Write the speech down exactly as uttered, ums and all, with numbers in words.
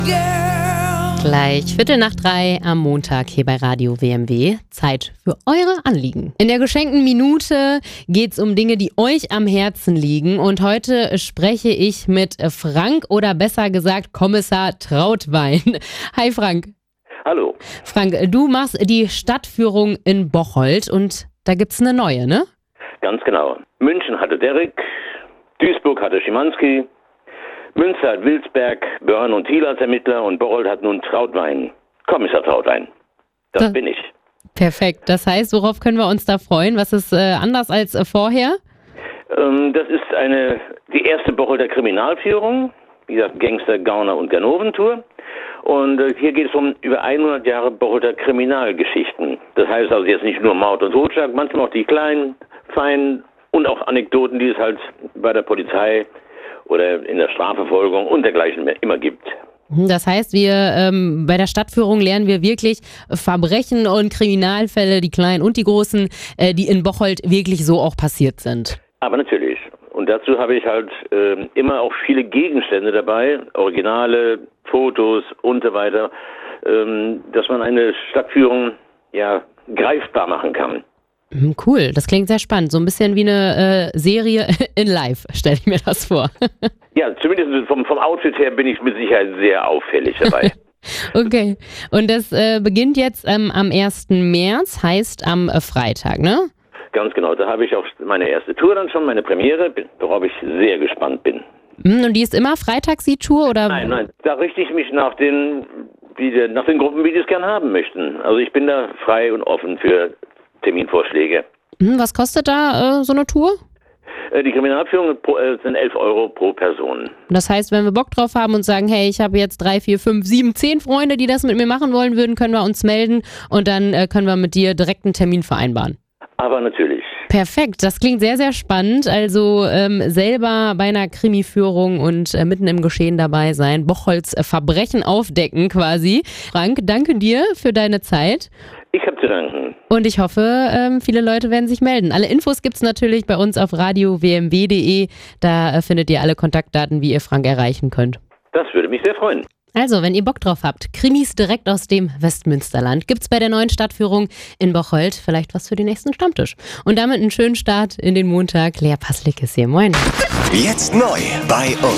Gleich Viertel nach drei am Montag hier bei Radio W M W. Zeit für eure Anliegen. In der geschenkten Minute geht es um Dinge, die euch am Herzen liegen. Und heute spreche ich mit Frank oder besser gesagt Kommissar Trautwein. Hi Frank. Hallo. Frank, du machst die Stadtführung in Bocholt und da gibt's eine neue, ne? Ganz genau. München hatte Derrick, Duisburg hatte Schimanski, Münster hat Wilsberg, Börn und Thiel als Ermittler und Bocholt hat nun Trautwein. Kommissar Trautwein. Das, das bin ich. Perfekt. Das heißt, worauf können wir uns da freuen? Was ist äh, anders als äh, vorher? Ähm, das ist eine die erste Bocholter Kriminalführung. Wie gesagt, Gangster, Gauner und Ganoven-Tour. Und äh, hier geht es um über hundert Jahre Bocholter Kriminalgeschichten. Das heißt also jetzt nicht nur Mord und Totschlag, manchmal auch die kleinen, feinen und auch Anekdoten, die es halt bei der Polizei oder in der Strafverfolgung und dergleichen immer gibt. Das heißt, wir ähm, bei der Stadtführung lernen wir wirklich Verbrechen und Kriminalfälle, die kleinen und die großen, äh, die in Bocholt wirklich so auch passiert sind. Aber natürlich. Und dazu habe ich halt äh, immer auch viele Gegenstände dabei, Originale, Fotos und so weiter, ähm, dass man eine Stadtführung ja greifbar machen kann. Cool, das klingt sehr spannend. So ein bisschen wie eine äh, Serie in live, stelle ich mir das vor. Ja, zumindest vom, vom Outfit her bin ich mit Sicherheit sehr auffällig dabei. Okay, und das äh, beginnt jetzt ähm, am ersten März, heißt am äh, Freitag, ne? Ganz genau, da habe ich auch meine erste Tour dann schon, meine Premiere, worauf ich sehr gespannt bin. Und die ist immer freitags die Tour, oder? Nein, nein, da richte ich mich nach den, wie die, nach den Gruppen, wie die es gern haben möchten. Also ich bin da frei und offen für Terminvorschläge. Was kostet da äh, so eine Tour? Die Kriminalführung äh, sind elf Euro pro Person. Das heißt, wenn wir Bock drauf haben und sagen, hey, ich habe jetzt drei, vier, fünf, sieben, zehn Freunde, die das mit mir machen wollen würden, können wir uns melden und dann äh, können wir mit dir direkt einen Termin vereinbaren. Aber natürlich. Perfekt, das klingt sehr, sehr spannend. Also ähm, selber bei einer Krimiführung und äh, mitten im Geschehen dabei sein, Bocholts äh, Verbrechen aufdecken quasi. Frank, danke dir für deine Zeit. Ich habe zu danken. Und ich hoffe, ähm, viele Leute werden sich melden. Alle Infos gibt es natürlich bei uns auf radio w m w punkt d e. Da äh, findet ihr alle Kontaktdaten, wie ihr Frank erreichen könnt. Das würde mich sehr freuen. Also, wenn ihr Bock drauf habt, Krimis direkt aus dem Westmünsterland, gibt's bei der neuen Stadtführung in Bocholt vielleicht was für den nächsten Stammtisch. Und damit einen schönen Start in den Montag. Lea Paslik ist hier. Moin. Jetzt neu bei uns.